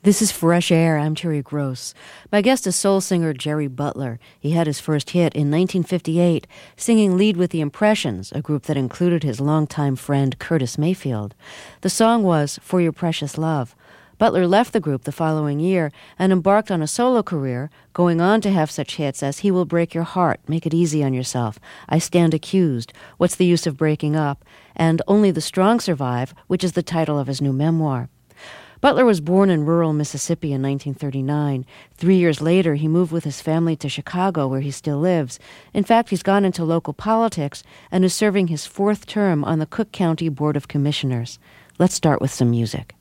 This is Fresh Air. I'm Terry Gross. My guest is soul singer Jerry Butler. He had his first hit in 1958, singing lead with the Impressions, a group that included his longtime friend Curtis Mayfield. The song was For Your Precious Love. Butler left the group the following year and embarked on a solo career, going on to have such hits as He Will Break Your Heart, Make It Easy on Yourself, I Stand Accused, What's the Use of Breaking Up, and Only the Strong Survive, which is the title of his new memoir. Butler was born in rural Mississippi in 1939. 3 years later, he moved with his family to Chicago, where he still lives. In fact, he's gone into local politics and is serving his fourth term on the Cook County Board of Commissioners. Let's start with some music.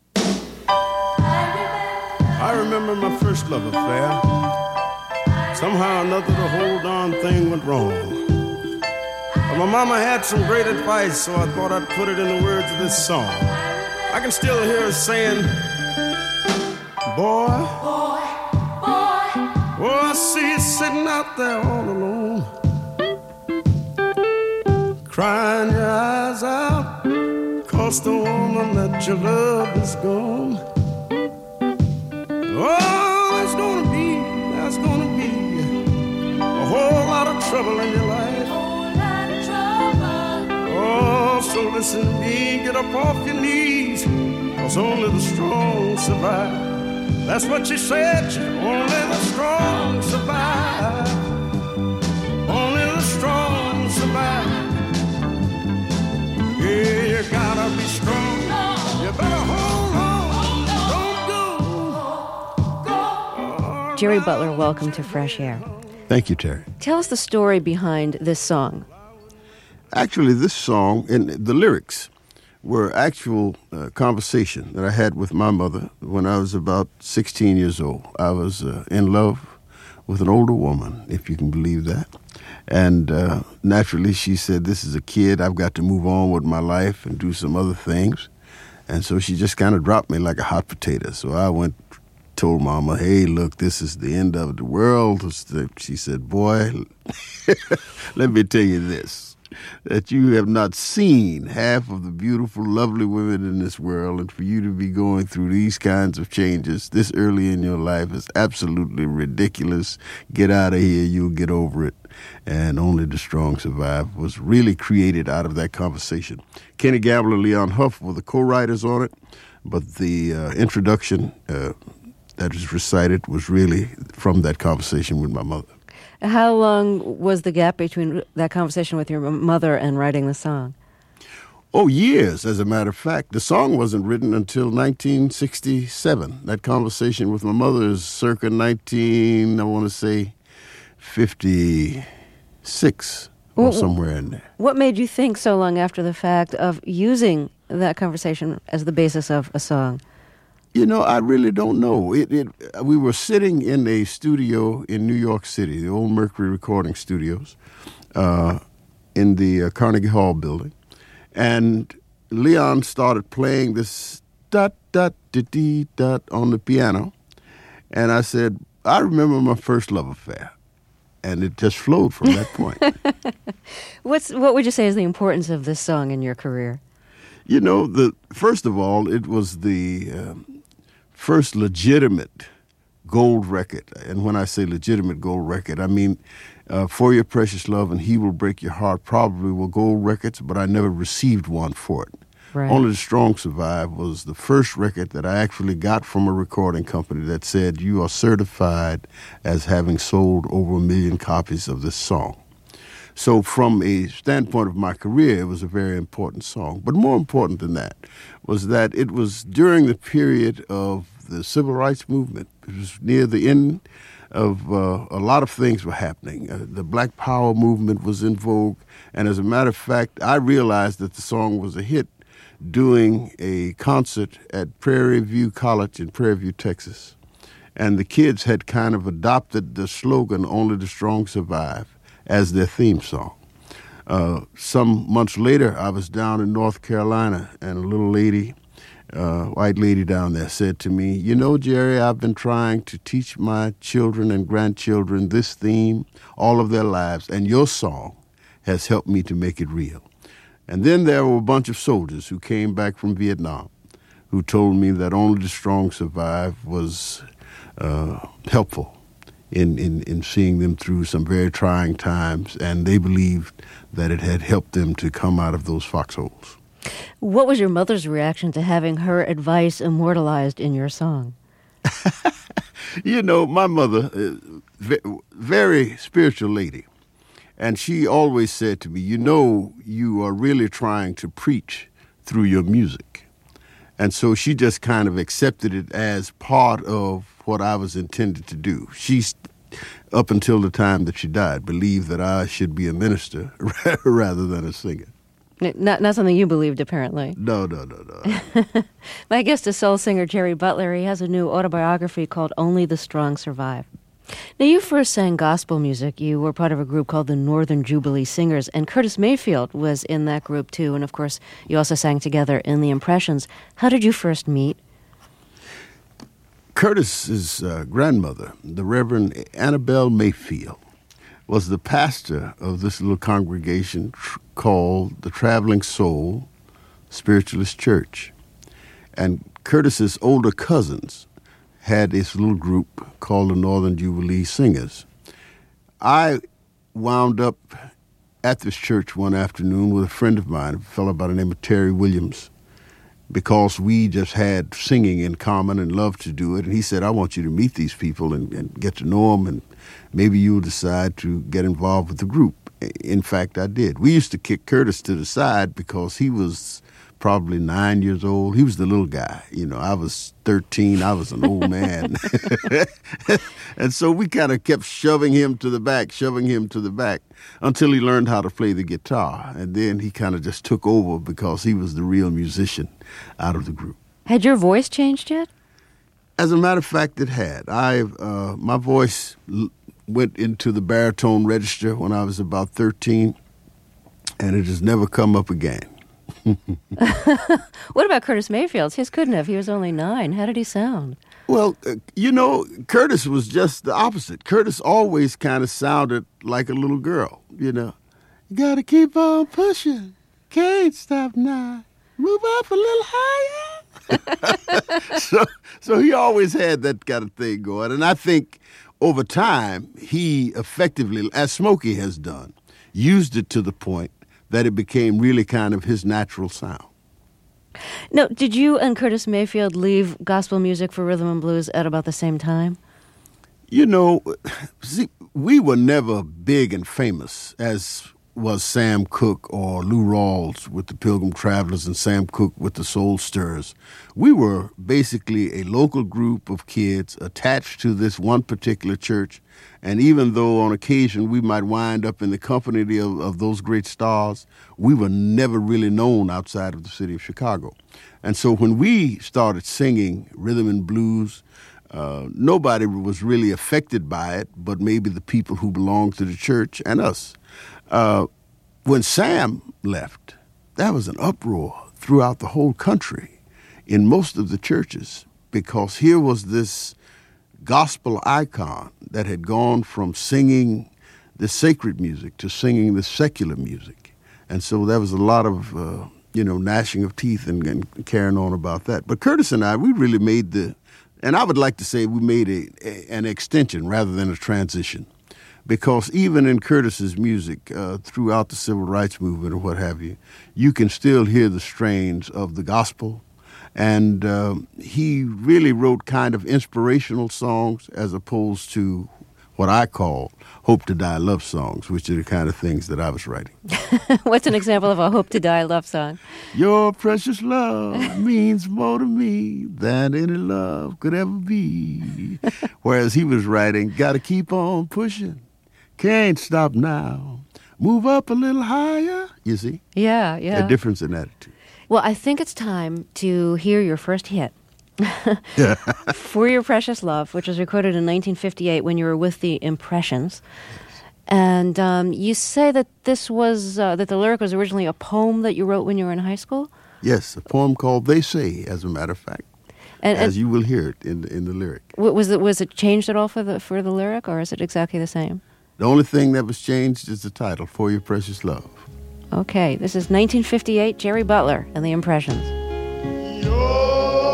I remember my first love affair. Somehow or another, the whole darn thing went wrong. But my mama had some great advice, so I thought I'd put it in the words of this song. I can still hear her saying, boy, boy, boy. Oh, I see you sitting out there all alone, crying your eyes out, 'cause the woman that you love is gone. Oh, there's gonna be a whole lot of trouble in your life. Oh, so listen to me, get up off your knees, 'cause only the strong survive. That's what she said, only the strong survive. Only the strong survive. Yeah, you gotta be strong. You better hold on. Don't go. Jerry Butler, welcome to Fresh Air. Thank you, Terry. Tell us the story behind this song. Actually, this song and the lyrics were actual conversation that I had with my mother when I was about 16 years old. I was in love with an older woman, if you can believe that. And naturally, she said, this is a kid. I've got to move on with my life and do some other things. And so she just kind of dropped me like a hot potato. So I told Mama, hey, look, this is the end of the world. She said, boy, let me tell you this, that you have not seen half of the beautiful, lovely women in this world, and for you to be going through these kinds of changes this early in your life is absolutely ridiculous. Get out of here, you'll get over it. And Only the Strong Survive was really created out of that conversation. Kenny Gamble and Leon Huff were the co-writers on it, but the introduction that is recited was really from that conversation with my mother. How long was the gap between that conversation with your mother and writing the song? Oh, years, as a matter of fact. The song wasn't written until 1967. That conversation with my mother is circa 56 or somewhere in there. What made you think so long after the fact of using that conversation as the basis of a song? You know, I really don't know. We were sitting in a studio in New York City, the old Mercury Recording Studios, in the Carnegie Hall building, and Leon started playing this dot-dot-dee-dot on the piano, and I said, I remember my first love affair, and it just flowed from that point. What would you say is the importance of this song in your career? You know, first of all, it was the first legitimate gold record. And when I say legitimate gold record, I mean For Your Precious Love and He Will Break Your Heart probably were gold records, but I never received one for it. Right. Only the Strong Survive was the first record that I actually got from a recording company that said, you are certified as having sold over 1 million copies of this song. So from a standpoint of my career, it was a very important song. But more important than that was that it was during the period of the Civil Rights Movement. It was near the end of a lot of things were happening. The Black Power movement was in vogue. And as a matter of fact, I realized that the song was a hit doing a concert at Prairie View College in Prairie View, Texas. And the kids had kind of adopted the slogan, Only the Strong Survive, as their theme song. Some months later, I was down in North Carolina, and a little lady, white lady down there, said to me, you know, Jerry, I've been trying to teach my children and grandchildren this theme all of their lives, and your song has helped me to make it real. And then there were a bunch of soldiers who came back from Vietnam who told me that Only the Strong Survive was helpful in seeing them through some very trying times, and they believed that it had helped them to come out of those foxholes. What was your mother's reaction to having her advice immortalized in your song? You know, my mother, very spiritual lady, and she always said to me, you know, you are really trying to preach through your music. And so she just kind of accepted it as part of what I was intended to do. She, up until the time that she died, believed that I should be a minister rather than a singer. Not something you believed, apparently. No. My guest is soul singer Jerry Butler. He has a new autobiography called Only the Strong Survive. Now, you first sang gospel music. You were part of a group called the Northern Jubilee Singers, and Curtis Mayfield was in that group, too. And, of course, you also sang together in The Impressions. How did you first meet? Curtis's grandmother, the Reverend Annabelle Mayfield, was the pastor of this little congregation called the Traveling Soul Spiritualist Church. And Curtis's older cousins had this little group called the Northern Jubilee Singers. I wound up at this church one afternoon with a friend of mine, a fellow by the name of Terry Williams, because we just had singing in common and loved to do it. And he said, I want you to meet these people and get to know them, and maybe you'll decide to get involved with the group. In fact, I did. We used to kick Curtis to the side because he was probably 9 years old. He was the little guy. You know, I was 13. I was an old man. And so we kind of kept shoving him to the back until he learned how to play the guitar. And then he kind of just took over because he was the real musician out of the group. Had your voice changed yet? As a matter of fact, it had. My voice went into the baritone register when I was about 13, and it has never come up again. What about Curtis Mayfield's? His couldn't have. He was only 9. How did he sound? Well, Curtis was just the opposite. Curtis always kind of sounded like a little girl, you know. You got to keep on pushing. Can't stop now. Move up a little higher. So he always had that kind of thing going. And I think over time, he effectively, as Smokey has done, used it to the point that it became really kind of his natural sound. Now, did you and Curtis Mayfield leave gospel music for rhythm and blues at about the same time? You know, see, we were never big and famous as was Sam Cooke or Lou Rawls with the Pilgrim Travelers and Sam Cooke with the Soul Stirrers. We were basically a local group of kids attached to this one particular church. And even though on occasion we might wind up in the company of those great stars, we were never really known outside of the city of Chicago. And so when we started singing rhythm and blues, nobody was really affected by it, but maybe the people who belonged to the church and us. When Sam left, there was an uproar throughout the whole country in most of the churches, because here was this gospel icon that had gone from singing the sacred music to singing the secular music. And so there was a lot of, gnashing of teeth and carrying on about that. But Curtis and I, we really made and I would like to say we made an extension rather than a transition. Because even in Curtis's music, throughout the civil rights movement or what have you, you can still hear the strains of the gospel. And he really wrote kind of inspirational songs as opposed to what I call Hope to Die love songs, which are the kind of things that I was writing. What's an example of a Hope to Die love song? Your precious love means more to me than any love could ever be. Whereas he was writing, gotta keep on pushing. Can't stop now. Move up a little higher. You see? Yeah. A difference in attitude. Well, I think it's time to hear your first hit. For Your Precious Love, which was recorded in 1958 when you were with the Impressions. And you say that this was, that the lyric was originally a poem that you wrote when you were in high school? Yes, a poem called They Say, as a matter of fact. As you will hear it in the lyric. Was it changed at all for the lyric, or is it exactly the same? The only thing that was changed is the title, For Your Precious Love. Okay, this is 1958, Jerry Butler and the Impressions. Your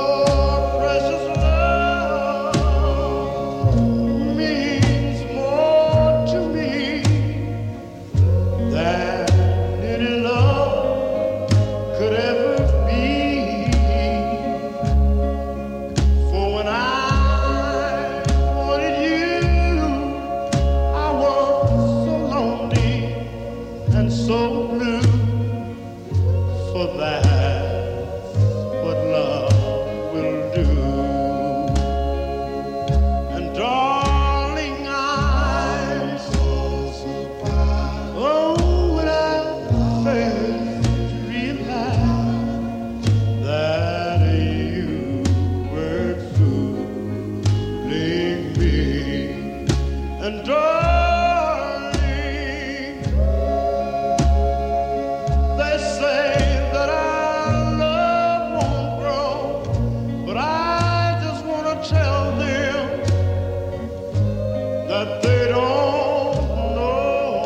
And darling, they say that our love won't grow, but I just want to tell them that they don't know.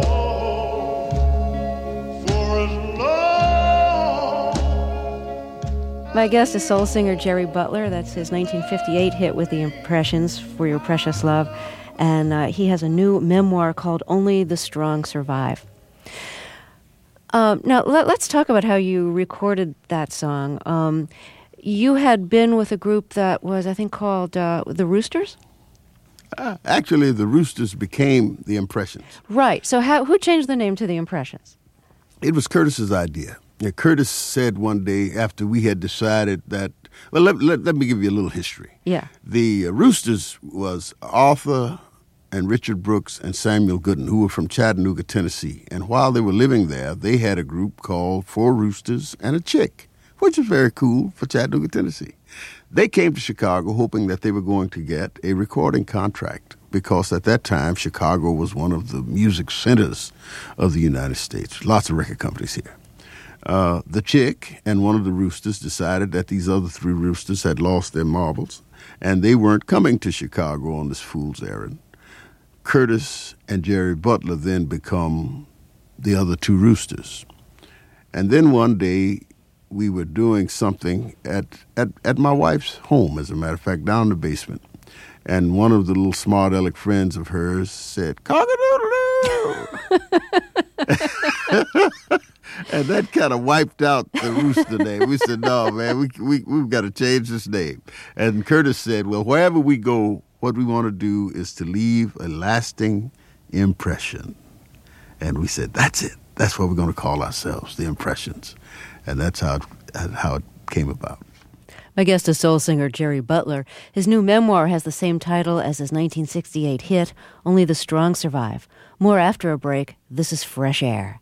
For as long. My guest is soul singer Jerry Butler. That's his 1958 hit with the Impressions, For Your Precious Love. And he has a new memoir called Only the Strong Survive. Now, let's talk about how you recorded that song. You had been with a group that was, I think, called The Roosters? Actually, The Roosters became The Impressions. Right. So who changed the name to The Impressions? It was Curtis's idea. Yeah, Curtis said one day after we had decided that, well, let me give you a little history. Yeah. The Roosters was Arthur and Richard Brooks and Samuel Gooden, who were from Chattanooga, Tennessee. And while they were living there, they had a group called Four Roosters and a Chick, which is very cool for Chattanooga, Tennessee. They came to Chicago hoping that they were going to get a recording contract because at that time, Chicago was one of the music centers of the United States. Lots of record companies here. The Chick and one of the Roosters decided that these other three Roosters had lost their marbles, and they weren't coming to Chicago on this fool's errand. Curtis and Jerry Butler then become the other two Roosters. And then one day, we were doing something at my wife's home, as a matter of fact, down in the basement. And one of the little smart aleck friends of hers said, "Cock-a-doodle-doo!" And that kind of wiped out the Rooster name. We said, no, man, we've got to change this name. And Curtis said, well, wherever we go, what we want to do is to leave a lasting impression. And we said, that's it. That's what we're going to call ourselves, The Impressions. And that's how it came about. My guest is soul singer Jerry Butler. His new memoir has the same title as his 1968 hit, Only the Strong Survive. More after a break. This is Fresh Air.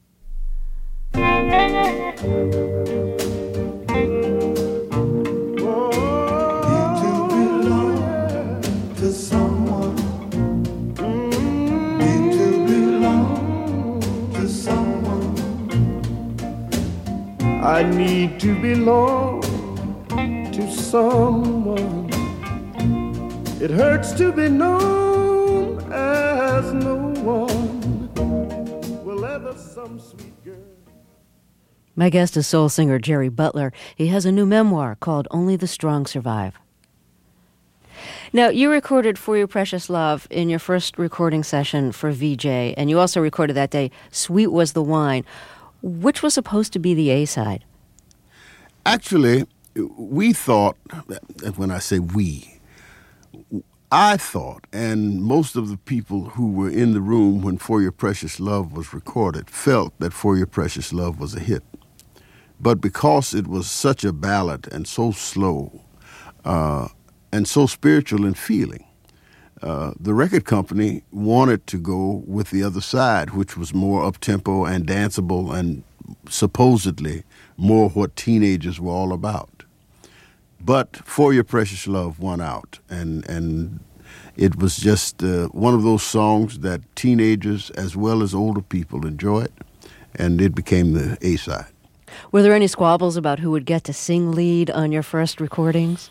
I need to belong to someone. It hurts to be known as no one will ever some sweet girl. My guest is soul singer Jerry Butler. He has a new memoir called Only the Strong Survive. Now, you recorded For Your Precious Love in your first recording session for VJ, and you also recorded that day Sweet Was the Wine. Which was supposed to be the A-side? Actually, we thought, when I say we, I thought, and most of the people who were in the room when For Your Precious Love was recorded felt that For Your Precious Love was a hit. But because it was such a ballad and so slow and so spiritual in feeling, the record company wanted to go with the other side, which was more up-tempo and danceable and supposedly more what teenagers were all about. But For Your Precious Love won out, and it was just one of those songs that teenagers as well as older people enjoyed, and it became the A-side. Were there any squabbles about who would get to sing lead on your first recordings?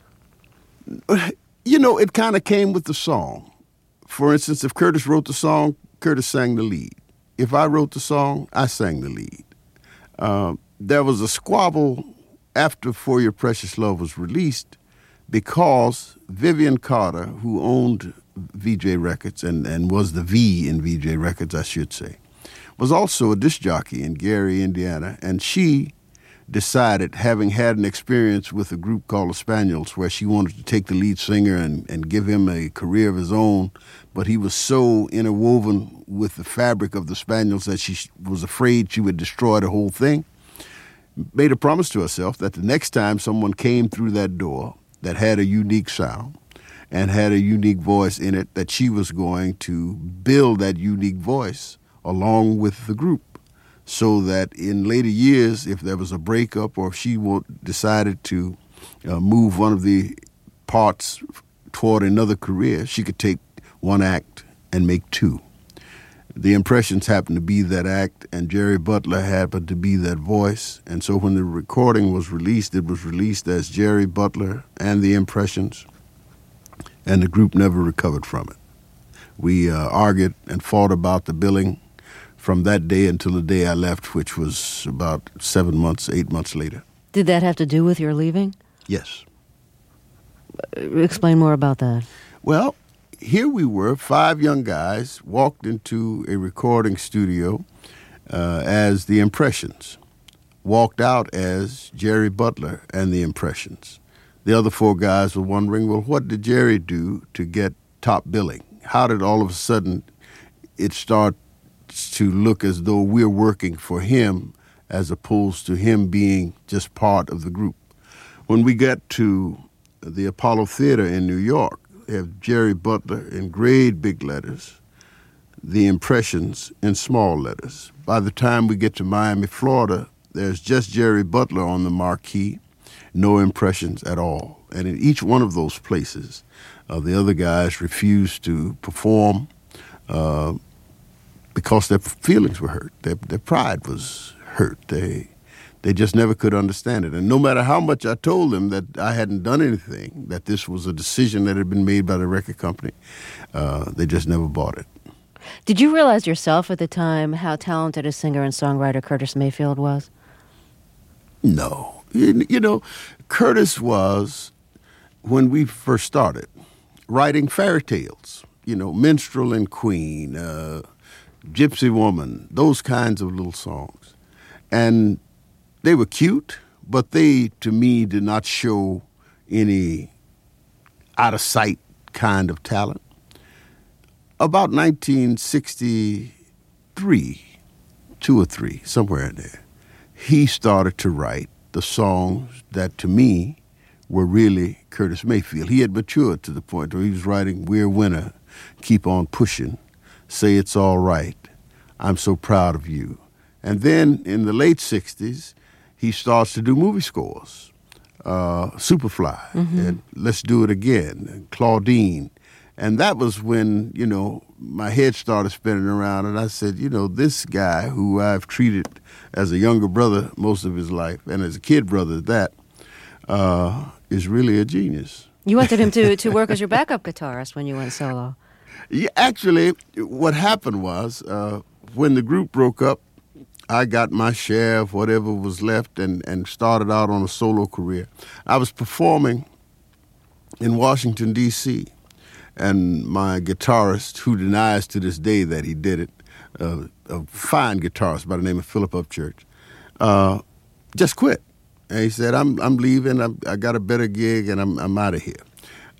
You know, it kind of came with the song. For instance, if Curtis wrote the song, Curtis sang the lead. If I wrote the song, I sang the lead. There was a squabble after For Your Precious Love was released because Vivian Carter, who owned VJ Records and was the V in VJ Records, I should say, was also a disc jockey in Gary, Indiana, and she decided, having had an experience with a group called the Spaniels, where she wanted to take the lead singer and give him a career of his own, but he was so interwoven with the fabric of the Spaniels that she was afraid she would destroy the whole thing, made a promise to herself that the next time someone came through that door that had a unique sound and had a unique voice in it, that she was going to build that unique voice along with the group. So that in later years, if there was a breakup or if she decided to move one of the parts toward another career, she could take one act and make two. The Impressions happened to be that act, and Jerry Butler happened to be that voice. And so when the recording was released, it was released as Jerry Butler and the Impressions, and the group never recovered from it. We argued and fought about the billing from that day until the day I left, which was about 7 months, 8 months later. Did that have to do with your leaving? Yes. Explain more about that. Well, here we were, 5 young guys, walked into a recording studio as the Impressions, walked out as Jerry Butler and the Impressions. The other 4 guys were wondering, well, what did Jerry do to get top billing? How did all of a sudden it start to look as though we're working for him as opposed to him being just part of the group? When we got to the Apollo Theater in New York, they have Jerry Butler in great big letters, the Impressions in small letters. By the time we get to Miami, Florida, there's just Jerry Butler on the marquee, no Impressions at all. And in each one of those places, the other guys refused to perform because their feelings were hurt. Their pride was hurt. They just never could understand it. And no matter how much I told them that I hadn't done anything, that this was a decision that had been made by the record company, they just never bought it. Did you realize yourself at the time how talented a singer and songwriter Curtis Mayfield was? No. You know, Curtis was, when we first started, writing fairy tales, you know, Minstrel and Queen, Gypsy Woman, those kinds of little songs. And they were cute, but they, to me, did not show any out-of-sight kind of talent. About 1963, 2 or 3, somewhere in there, he started to write the songs that, to me, were really Curtis Mayfield. He had matured to the point where he was writing We're a Winner, Keep on Pushing, Say It's All Right, I'm So Proud of You. And then in the late 60s, he starts to do movie scores, Superfly, and Let's Do It Again, and Claudine. And that was when, you know, my head started spinning around, and I said, you know, this guy who I've treated as a younger brother most of his life, and as a kid brother at that, is really a genius. You wanted him to work as your backup guitarist when you went solo. Yeah, actually, what happened was, when the group broke up, I got my share of whatever was left and started out on a solo career. I was performing in Washington, D.C., and my guitarist, who denies to this day that he did it, a fine guitarist by the name of Philip Upchurch, just quit. And he said, I'm leaving, I got a better gig, and I'm out of here.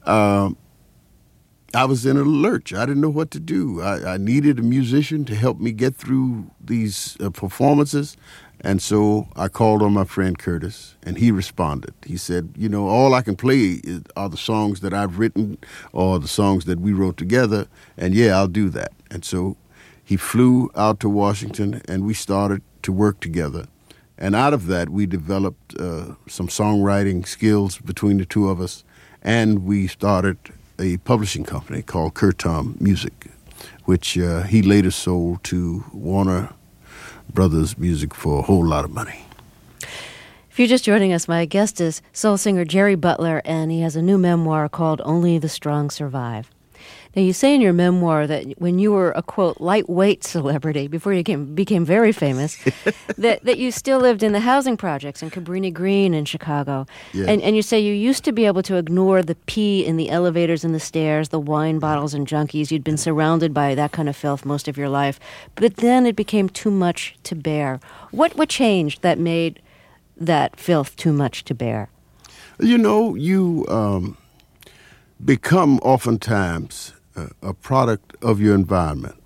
I was in a lurch. I didn't know what to do. I needed a musician to help me get through these performances. And so I called on my friend Curtis, and he responded. He said, you know, all I can play are the songs that I've written or the songs that we wrote together, and yeah, I'll do that. And so he flew out to Washington, and we started to work together. And out of that, we developed some songwriting skills between the two of us, and we started a publishing company called Curtom Music, which he later sold to Warner Brothers Music for a whole lot of money. If you're just joining us, my guest is soul singer Jerry Butler, and he has a new memoir called Only the Strong Survive. Now, you say in your memoir that when you were a, quote, lightweight celebrity, before you became very famous, that you still lived in the housing projects in Cabrini Green in Chicago. Yes. And you say you used to be able to ignore the pee in the elevators and the stairs, the wine bottles and junkies. You'd been surrounded by that kind of filth most of your life. But then it became too much to bear. What changed that made that filth too much to bear? You know, you become oftentimes a product of your environment.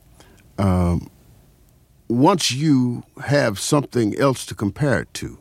Once you have something else to compare it to,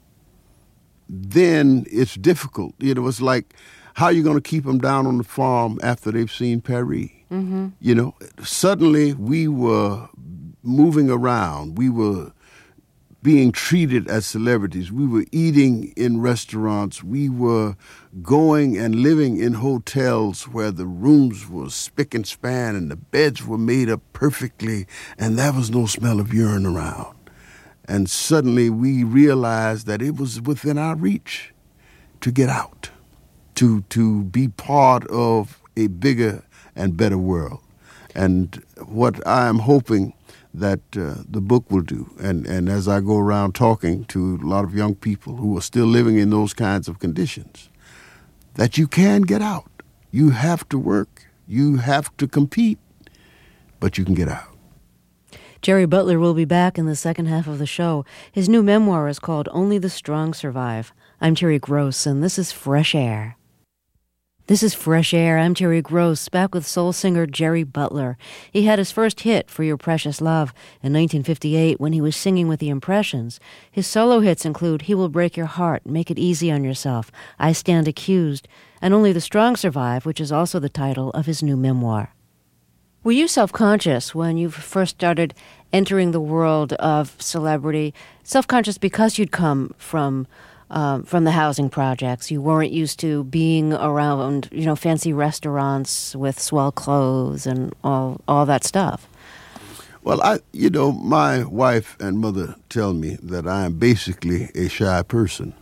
then it's difficult. You know, it's like, how are you going to keep them down on the farm after they've seen Paris? Mm-hmm. You know, suddenly we were moving around. We were being treated as celebrities. We were eating in restaurants. We were going and living in hotels where the rooms were spick and span and the beds were made up perfectly and there was no smell of urine around. And suddenly we realized that it was within our reach to get out, to be part of a bigger and better world. And what I am hoping that the book will do, and as I go around talking to a lot of young people who are still living in those kinds of conditions, that you can get out. You have to work. You have to compete, but you can get out. Jerry Butler will be back in the second half of the show. His new memoir is called Only the Strong Survive. I'm Terry Gross, and this is Fresh Air. This is Fresh Air. I'm Terry Gross, back with soul singer Jerry Butler. He had his first hit, For Your Precious Love, in 1958 when he was singing with the Impressions. His solo hits include He Will Break Your Heart, Make It Easy on Yourself, I Stand Accused, and Only the Strong Survive, which is also the title of his new memoir. Were you self-conscious when you first started entering the world of celebrity? Self-conscious because you'd come from the housing projects. You weren't used to being around, fancy restaurants with swell clothes and all that stuff. Well, my wife and mother tell me that I am basically a shy person.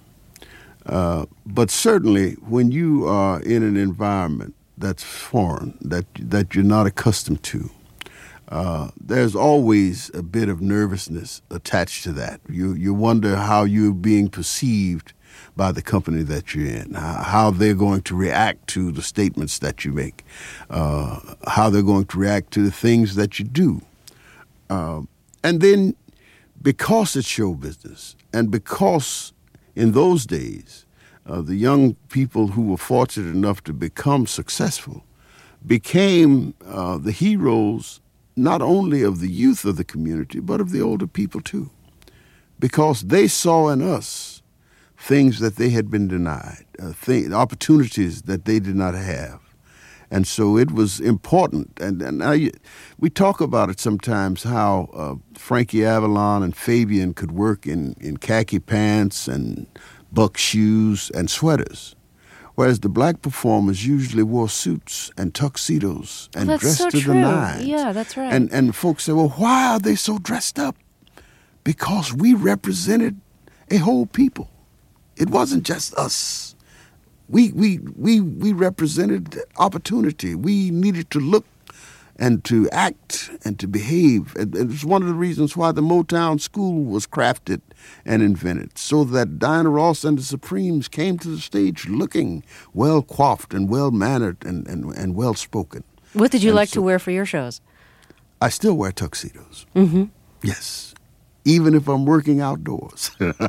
But certainly when you are in an environment that's foreign, that you're not accustomed to, there's always a bit of nervousness attached to that. You wonder how you're being perceived by the company that you're in, how they're going to react to the statements that you make, how they're going to react to the things that you do. And then because it's show business, and because in those days the young people who were fortunate enough to become successful became the heroes not only of the youth of the community, but of the older people too, because they saw in us things that they had been denied, opportunities that they did not have. And so it was important. And we talk about it sometimes, how Frankie Avalon and Fabian could work in khaki pants and buck shoes and sweaters, whereas the black performers usually wore suits and tuxedos and dressed to the nines. Yeah, that's right. And folks say, well, why are they so dressed up? Because we represented a whole people. It wasn't just us. We represented opportunity. We needed to look and to act and to behave. And it was one of the reasons why the Motown School was crafted and invented, so that Diana Ross and the Supremes came to the stage looking well-coiffed and well-mannered and well-spoken. What did you like to wear for your shows? I still wear tuxedos. Mm-hmm. Yes, even if I'm working outdoors.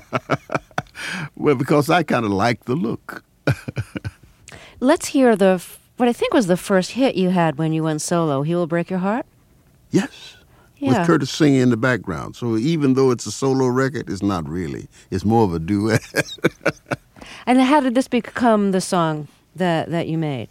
Well, because I kind of like the look. Let's hear what I think was the first hit you had when you went solo, He Will Break Your Heart? Yes. Yeah. With Curtis singing in the background. So even though it's a solo record, it's not really. It's more of a duet. And how did this become the song that you made?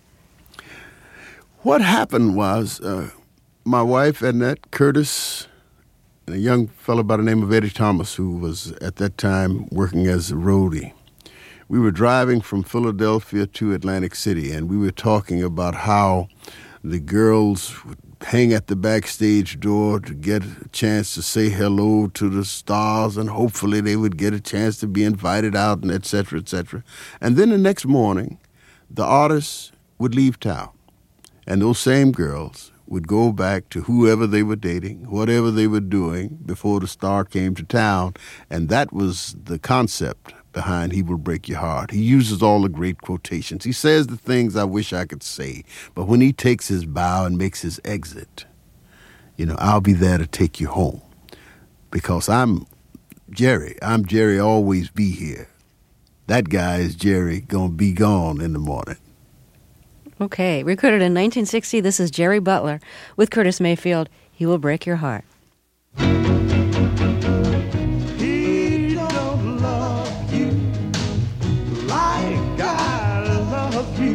What happened was my wife, Annette, Curtis, and a young fellow by the name of Eddie Thomas, who was at that time working as a roadie. We were driving from Philadelphia to Atlantic City, and we were talking about how the girls would hang at the backstage door to get a chance to say hello to the stars, and hopefully they would get a chance to be invited out, and et cetera, et cetera. And then the next morning, the artists would leave town, and those same girls would go back to whoever they were dating, whatever they were doing before the star came to town, and that was the concept behind He Will Break Your Heart. He uses all the great quotations. He says the things I wish I could say, but when he takes his bow and makes his exit, I'll be there to take you home, because I'm Jerry. I'm Jerry, always be here. That guy is Jerry, gonna be gone in the morning. Okay, recorded in 1960, this is Jerry Butler with Curtis Mayfield, He Will Break Your Heart. He don't love you like I love you.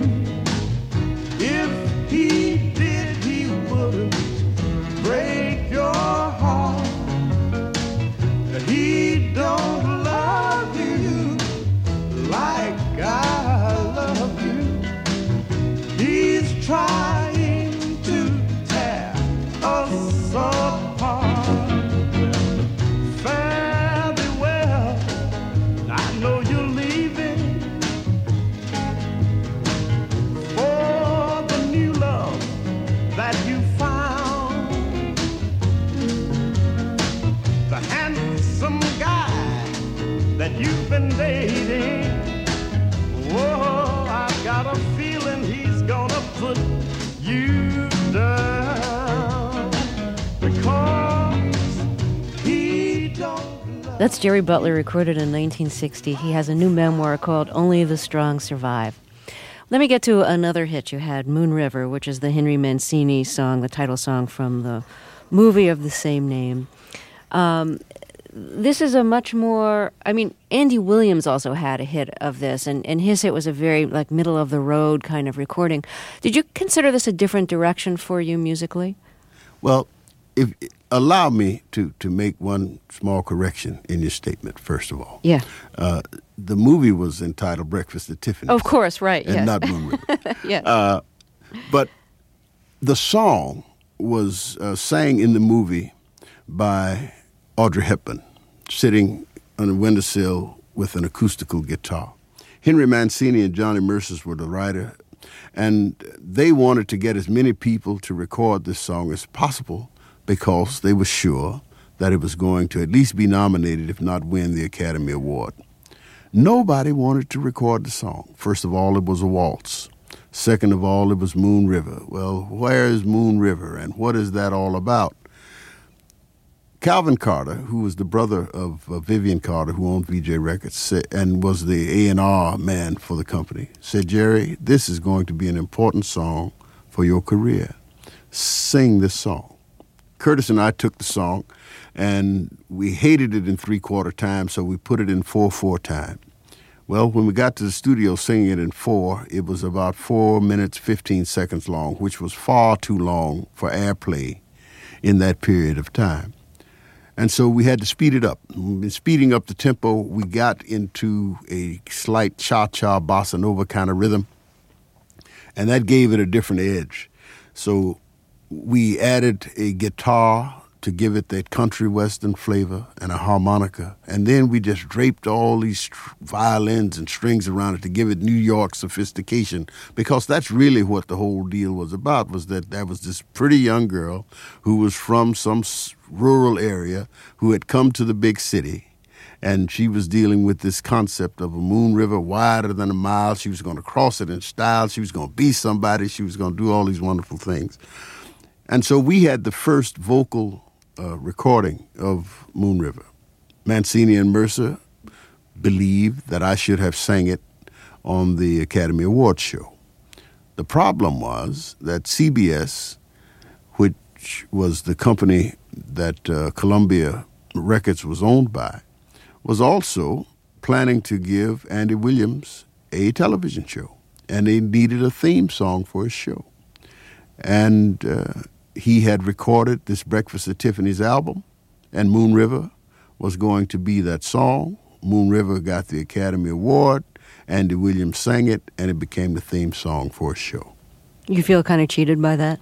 If he did, he wouldn't break your heart. He don't you've been dating. Whoa, I've got a feeling he's gonna put you down because he don't love. That's Jerry Butler, recorded in 1960. He has a new memoir called Only the Strong Survive. Let me get to another hit you had, Moon River, which is the Henry Mancini song, the title song from the movie of the same name. This is a much more, Andy Williams also had a hit of this, and his hit was a very middle-of-the-road kind of recording. Did you consider this a different direction for you musically? Well, allow me to make one small correction in your statement, first of all. Yeah. The movie was entitled Breakfast at Tiffany's. Of course, right, and yes. not Moon River. Yes. But the song was sang in the movie by Audrey Hepburn, sitting on a windowsill with an acoustical guitar. Henry Mancini and Johnny Mercer were the writer, and they wanted to get as many people to record this song as possible because they were sure that it was going to at least be nominated, if not win, the Academy Award. Nobody wanted to record the song. First of all, it was a waltz. Second of all, it was Moon River. Well, where is Moon River, and what is that all about? Calvin Carter, who was the brother of Vivian Carter, who owned VJ Records and was the A&R man for the company, said, Jerry, this is going to be an important song for your career. Sing this song. Curtis and I took the song, and we hated it in 3/4 time, so we put it in 4/4 time. Well, when we got to the studio singing it in 4, it was about 4 minutes, 15 seconds long, which was far too long for airplay in that period of time. And so we had to speed it up. Speeding up the tempo, we got into a slight cha-cha, bossa nova kind of rhythm, and that gave it a different edge. So we added a guitar to give it that country western flavor and a harmonica, and then we just draped all these violins and strings around it to give it New York sophistication, because that's really what the whole deal was about, was that there was this pretty young girl who was from some rural area who had come to the big city, and she was dealing with this concept of a Moon River wider than a mile. She was going to cross it in style. She was going to be somebody. She was going to do all these wonderful things. And so we had the first vocal recording of Moon River. Mancini and Mercer believed that I should have sang it on the Academy Awards show. The problem was that CBS, which was the company that Columbia Records was owned by, was also planning to give Andy Williams a television show, and they needed a theme song for his show. And he had recorded this Breakfast at Tiffany's album, and Moon River was going to be that song. Moon River got the Academy Award, Andy Williams sang it, and it became the theme song for his show. You feel kind of cheated by that?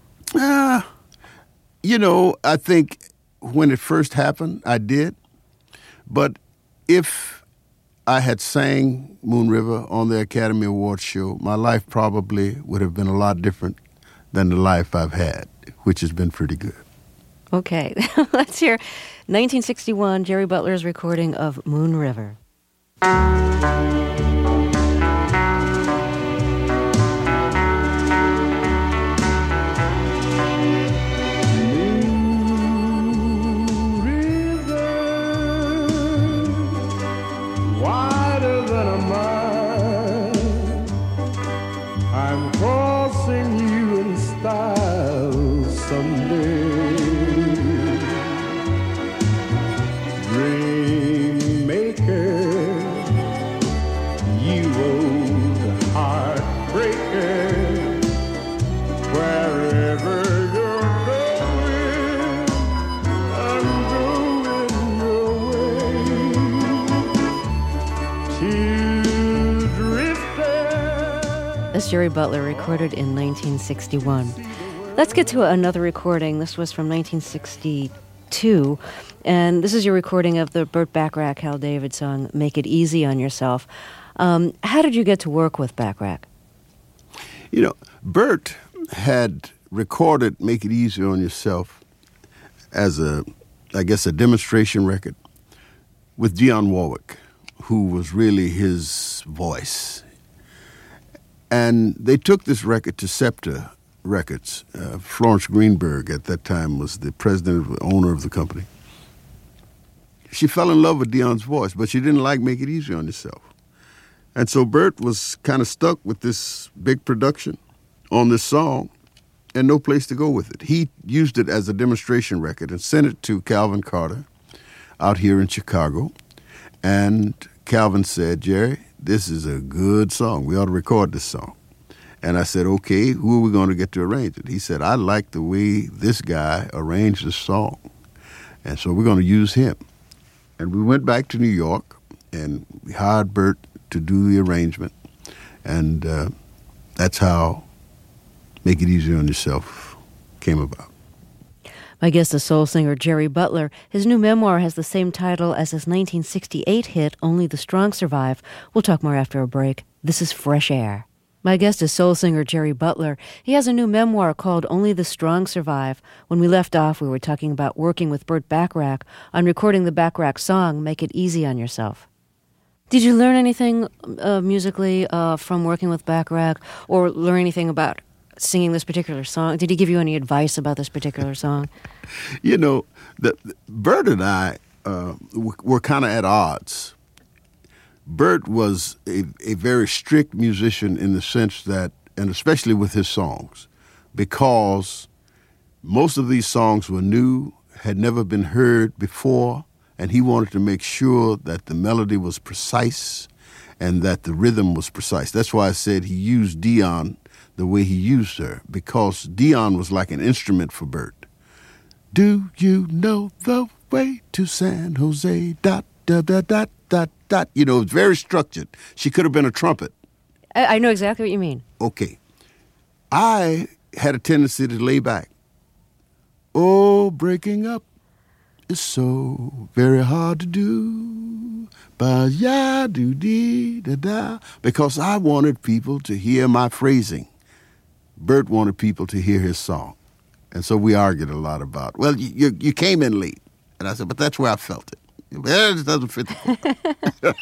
I think when it first happened, I did. But if I had sang Moon River on the Academy Awards show, my life probably would have been a lot different than the life I've had, which has been pretty good. Okay, let's hear 1961, Jerry Butler's recording of Moon River. Jerry Butler, recorded in 1961. Let's get to another recording. This was from 1962, and this is your recording of the Burt Bacharach, Hal David song, Make It Easy on Yourself. How did you get to work with Bacharach? Burt had recorded Make It Easy on Yourself as a demonstration record with Dionne Warwick. who was really his voice. And they took this record to Scepter Records. Florence Greenberg at that time was the president, owner of the company. She fell in love with Dion's voice, but she didn't like Make It Easy on Yourself. And so Bert was kind of stuck with this big production on this song and no place to go with it. He used it as a demonstration record and sent it to Calvin Carter out here in Chicago. And Calvin said, Jerry, this is a good song. We ought to record this song. And I said, okay, who are we going to get to arrange it? He said, I like the way this guy arranged the song. And so we're going to use him. And we went back to New York and we hired Bert to do the arrangement. And that's how Make It Easy on Yourself came about. My guest is soul singer Jerry Butler. His new memoir has the same title as his 1968 hit, Only the Strong Survive. We'll talk more after a break. This is Fresh Air. My guest is soul singer Jerry Butler. He has a new memoir called Only the Strong Survive. When we left off, we were talking about working with Burt Bacharach on recording the Bacharach song, Make It Easy on Yourself. Did you learn anything musically from working with Bacharach, or learn anything about singing this particular song? Did he give you any advice about this particular song? You know, Bert and I were kind of at odds. Bert was a very strict musician in the sense that, and especially with his songs, because most of these songs were new, had never been heard before, and he wanted to make sure that the melody was precise and that the rhythm was precise. That's why I said he used Dion the way he used her, because Dion was like an instrument for Bert. Do you know the way to San Jose? Dot, dot, dot, dot, dot, dot. You know, it's very structured. She could have been a trumpet. I know exactly what you mean. Okay. I had a tendency to lay back. Oh, breaking up is so very hard to do. Ba-ya-do-dee-da-da. Because I wanted people to hear my phrasing. Bert wanted people to hear his song. And so we argued a lot about, well, you came in late. And I said, but that's where I felt it. Well, it doesn't fit the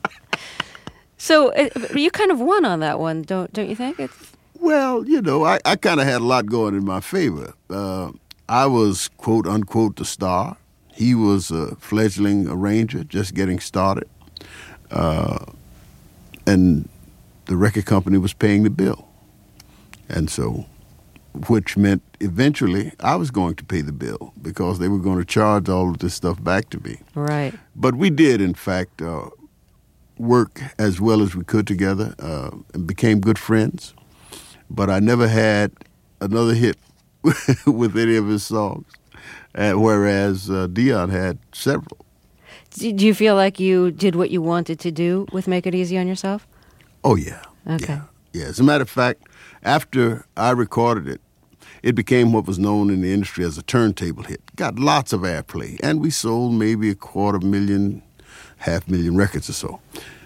So you kind of won on that one, don't you think? Well, you know, I kind of had a lot going in my favor. I was, quote, unquote, the star. He was a fledgling arranger, just getting started. And the record company was paying the bill. And so, which meant eventually I was going to pay the bill because they were going to charge all of this stuff back to me. Right. But we did, in fact, work as well as we could together and became good friends. But I never had another hit with any of his songs, whereas Dion had several. Do you feel like you did what you wanted to do with Make It Easy on Yourself? Oh, yeah. Okay. Yeah. As a matter of fact, after I recorded it, it became what was known in the industry as a turntable hit. Got lots of airplay, and we sold maybe 250,000, 500,000 records or so.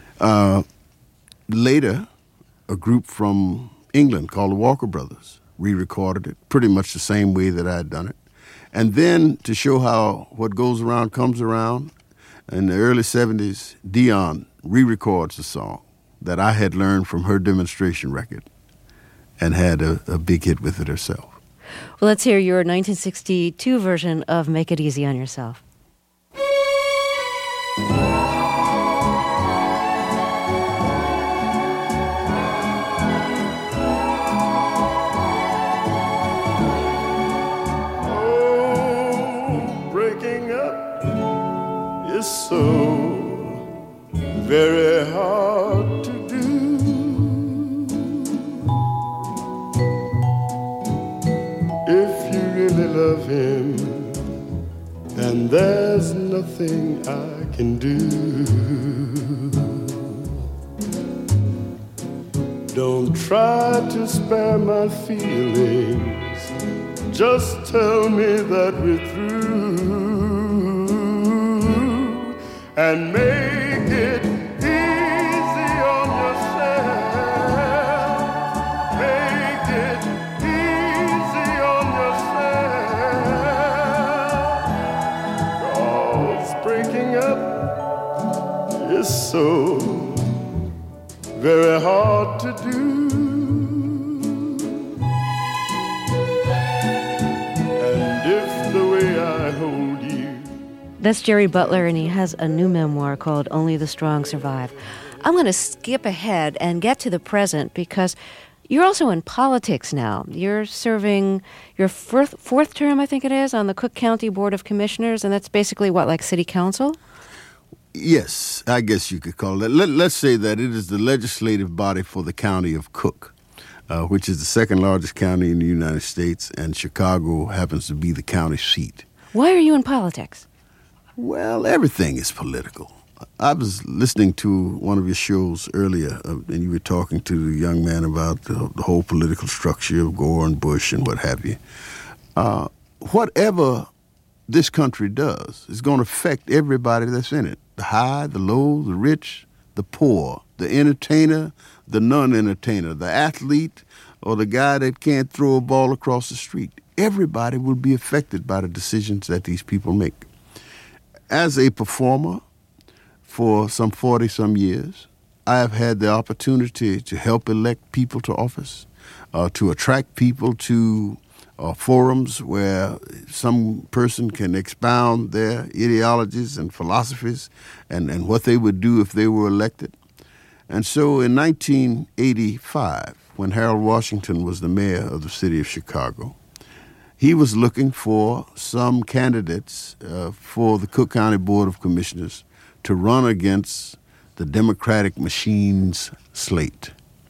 Later, a group from England called the Walker Brothers re-recorded it pretty much the same way that I had done it. And then, to show how what goes around comes around, in the early 70s, Dion re-records the song that I had learned from her demonstration record and had a big hit with it herself. Well, let's hear your 1962 version of Make It Easy on Yourself. Oh, breaking up is so very hard to do. If you really love him, and there's nothing I can do. Don't try to spare my feelings, just tell me that we're through, and make it easy on yourself. Make it easy on yourself. 'Cause breaking up is so very hard to do. And if the way I hold you. That's Jerry Butler, and he has a new memoir called Only the Strong Survive. I'm going to skip ahead and get to the present because you're also in politics now. You're serving your fourth term, I think it is, on the Cook County Board of Commissioners, and that's basically what, like city council? Yes, I guess you could call it. Let's say that it is the legislative body for the county of Cook, which is the second largest county in the United States, and Chicago happens to be the county seat. Why are you in politics? Well, everything is political. I was listening to one of your shows earlier, and you were talking to the young man about the whole political structure of Gore and Bush and what have you. Whatever this country does is going to affect everybody that's in it. The high, the low, the rich, the poor, the entertainer, the non-entertainer, the athlete, or the guy that can't throw a ball across the street. Everybody will be affected by the decisions that these people make. As a performer for some 40-some years, I have had the opportunity to help elect people to office, to attract people to forums where some person can expound their ideologies and philosophies and what they would do if they were elected. And so in 1985, when Harold Washington was the mayor of the city of Chicago, he was looking for some candidates for the Cook County Board of Commissioners to run against the Democratic machine's slate.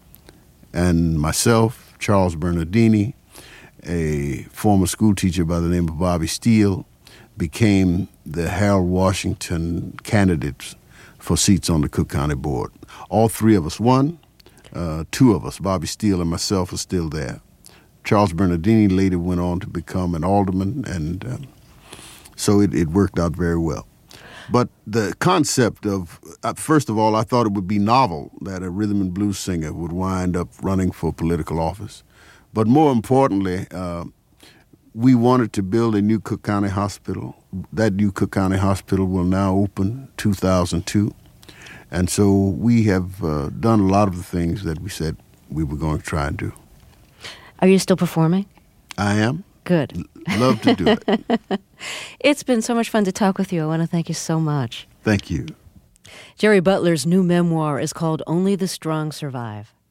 And myself, Charles Bernardini, a former school teacher by the name of Bobby Steele, became the Harold Washington candidates for seats on the Cook County Board. All three of us won. Two of us, Bobby Steele and myself, are still there. Charles Bernardini later went on to become an alderman, and so it worked out very well. But the concept of, first of all, I thought it would be novel that a rhythm and blues singer would wind up running for political office. But more importantly, we wanted to build a new Cook County hospital. That new Cook County hospital will now open 2002. And so we have done a lot of the things that we said we were going to try and do. Are you still performing? I am. Good. Love to do it. It's been so much fun to talk with you. I want to thank you so much. Thank you. Jerry Butler's new memoir is called Only the Strong Survive.